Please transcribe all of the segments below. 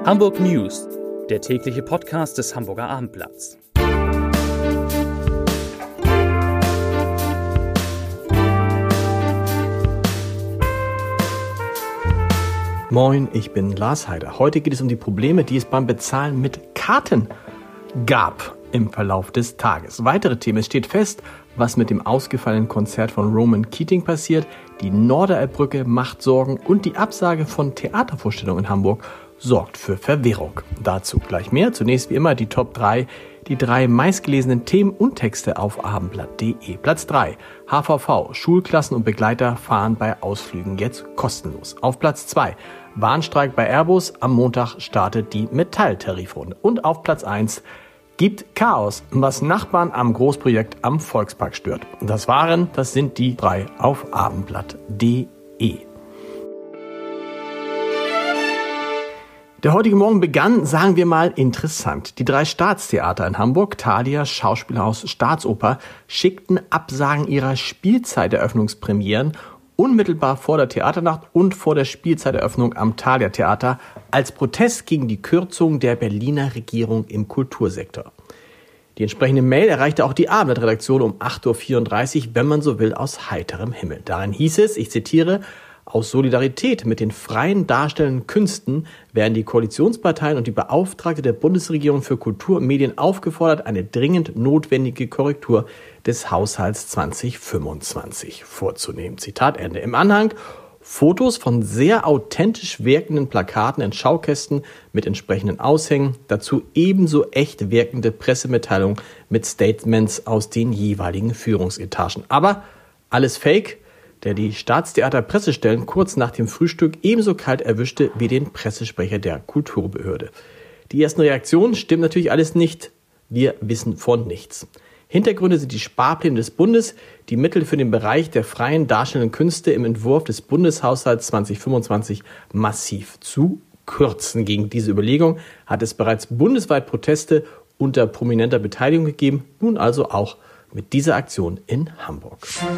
Hamburg News, der tägliche Podcast des Hamburger Abendblatts. Moin, ich bin Lars Heider. Heute geht es um die Probleme, die es beim Bezahlen mit Karten gab im Verlauf des Tages. Weitere Themen: Es steht fest, was mit dem ausgefallenen Konzert von Ronan Keating passiert, die Norderelbbrücke macht Sorgen und die Absage von Theatervorstellungen in Hamburg sorgt für Verwirrung. Dazu gleich mehr. Zunächst wie immer die Top 3, die 3 meistgelesenen Themen und Texte auf abendblatt.de. Platz 3, HVV, Schulklassen und Begleiter fahren bei Ausflügen jetzt kostenlos. Auf Platz 2, Warnstreik bei Airbus, am Montag startet die Metalltarifrunde. Und auf Platz 1, gibt Chaos, was Nachbarn am Großprojekt am Volkspark stört. Das sind die 3 auf abendblatt.de. Der heutige Morgen begann, sagen wir mal, interessant. Die 3 Staatstheater in Hamburg, Thalia, Schauspielhaus, Staatsoper, schickten Absagen ihrer Spielzeiteröffnungspremieren unmittelbar vor der Theaternacht und vor der Spielzeiteröffnung am Thalia Theater als Protest gegen die Kürzung der Berliner Regierung im Kultursektor. Die entsprechende Mail erreichte auch die Abendblatt-Redaktion um 8.34 Uhr, wenn man so will, aus heiterem Himmel. Darin hieß es, ich zitiere: Aus Solidarität mit den freien darstellenden Künsten werden die Koalitionsparteien und die Beauftragte der Bundesregierung für Kultur und Medien aufgefordert, eine dringend notwendige Korrektur des Haushalts 2025 vorzunehmen. Zitat Ende. Im Anhang Fotos von sehr authentisch wirkenden Plakaten in Schaukästen mit entsprechenden Aushängen, dazu ebenso echt wirkende Pressemitteilungen mit Statements aus den jeweiligen Führungsetagen. Aber alles Fake, der die Staatstheater-Pressestellen kurz nach dem Frühstück ebenso kalt erwischte wie den Pressesprecher der Kulturbehörde. Die ersten Reaktionen stimmen natürlich alles nicht. Wir wissen von nichts. Hintergründe sind die Sparpläne des Bundes, die Mittel für den Bereich der freien darstellenden Künste im Entwurf des Bundeshaushalts 2025 massiv zu kürzen. Gegen diese Überlegung hat es bereits bundesweit Proteste unter prominenter Beteiligung gegeben, nun also auch mit dieser Aktion in Hamburg.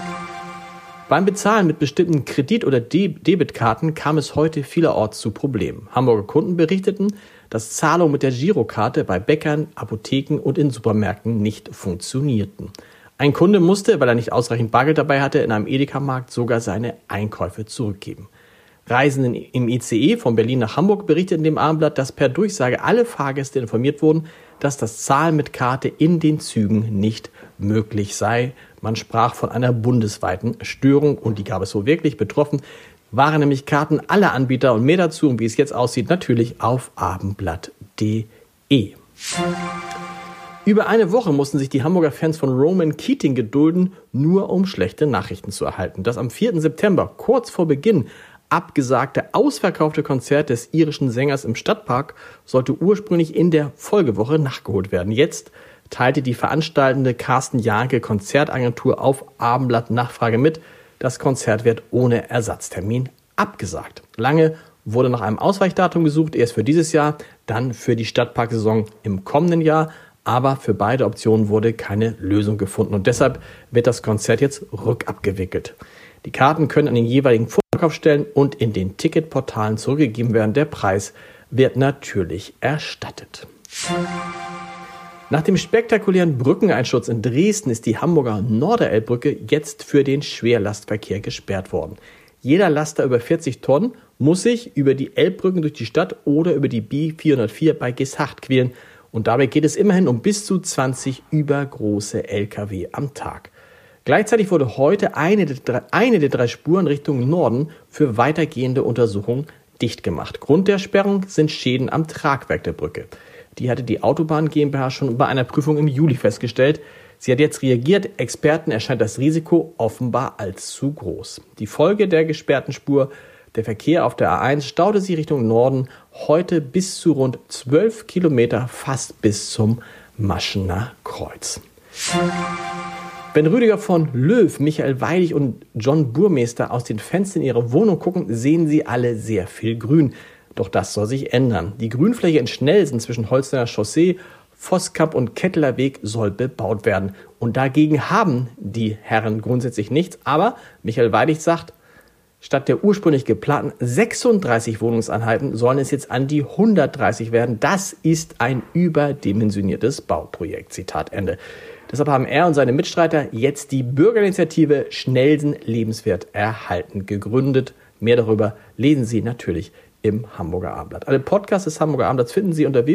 Beim Bezahlen mit bestimmten Kredit- oder Debitkarten kam es heute vielerorts zu Problemen. Hamburger Kunden berichteten, dass Zahlungen mit der Girokarte bei Bäckern, Apotheken und in Supermärkten nicht funktionierten. Ein Kunde musste, weil er nicht ausreichend Bargeld dabei hatte, in einem Edeka-Markt sogar seine Einkäufe zurückgeben. Reisenden im ICE von Berlin nach Hamburg berichteten dem Abendblatt, dass per Durchsage alle Fahrgäste informiert wurden, dass das Zahlen mit Karte in den Zügen nicht möglich sei. Man sprach von einer bundesweiten Störung und die gab es so wirklich. Betroffen waren nämlich Karten aller Anbieter und mehr dazu und wie es jetzt aussieht, natürlich auf abendblatt.de. Über eine Woche mussten sich die Hamburger Fans von Ronan Keating gedulden, nur um schlechte Nachrichten zu erhalten. Das am 4. September, kurz vor Beginn, abgesagte, ausverkaufte Konzert des irischen Sängers im Stadtpark sollte ursprünglich in der Folgewoche nachgeholt werden. Jetzt teilte die veranstaltende Carsten Jahnke Konzertagentur auf Abendblatt Nachfrage mit, das Konzert wird ohne Ersatztermin abgesagt. Lange wurde nach einem Ausweichdatum gesucht, erst für dieses Jahr, dann für die Stadtparksaison im kommenden Jahr. Aber für beide Optionen wurde keine Lösung gefunden und deshalb wird das Konzert jetzt rückabgewickelt. Die Karten können an den jeweiligen Vorverkaufsstellen und in den Ticketportalen zurückgegeben werden. Der Preis wird natürlich erstattet. Nach dem spektakulären Brückeneinsturz in Dresden ist die Hamburger Norderelbbrücke jetzt für den Schwerlastverkehr gesperrt worden. Jeder Laster über 40 Tonnen muss sich über die Elbbrücken durch die Stadt oder über die B404 bei Geesthacht quälen. Und dabei geht es immerhin um bis zu 20 übergroße Lkw am Tag. Gleichzeitig wurde heute eine der 3 Spuren Richtung Norden für weitergehende Untersuchungen dicht gemacht. Grund der Sperrung sind Schäden am Tragwerk der Brücke. Die hatte die Autobahn GmbH schon bei einer Prüfung im Juli festgestellt. Sie hat jetzt reagiert. Experten erscheint das Risiko offenbar als zu groß. Die Folge der gesperrten Spur: Der Verkehr auf der A1 staute sich Richtung Norden heute bis zu rund 12 Kilometer, fast bis zum Maschener Kreuz. Wenn Rüdiger von Löw, Michael Weidig und John Burmeister aus den Fenstern in ihre Wohnung gucken, sehen sie alle sehr viel Grün. Doch das soll sich ändern. Die Grünfläche in Schnellsen zwischen Holsteiner Chaussee, Vosskamp und Ketteler Weg soll bebaut werden. Und dagegen haben die Herren grundsätzlich nichts. Aber Michael Weidig sagt, Statt der ursprünglich geplanten 36 Wohnungseinheiten sollen es jetzt an die 130 werden. Das ist ein überdimensioniertes Bauprojekt. Zitat Ende. Deshalb haben er und seine Mitstreiter jetzt die Bürgerinitiative Schnellsen lebenswert erhalten gegründet. Mehr darüber lesen Sie natürlich im Hamburger Abendblatt. Alle Podcasts des Hamburger Abendblatts finden Sie unter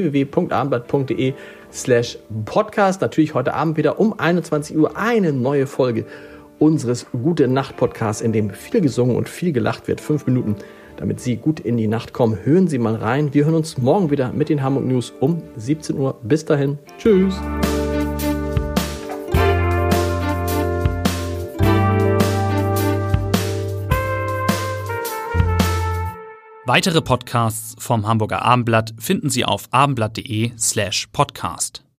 www.abendblatt.de/podcast. Natürlich heute Abend wieder um 21 Uhr eine neue Folge unseres Gute-Nacht-Podcasts, in dem viel gesungen und viel gelacht wird. 5 Minuten, damit Sie gut in die Nacht kommen. Hören Sie mal rein. Wir hören uns morgen wieder mit den Hamburg News um 17 Uhr. Bis dahin. Tschüss. Weitere Podcasts vom Hamburger Abendblatt finden Sie auf abendblatt.de/podcast.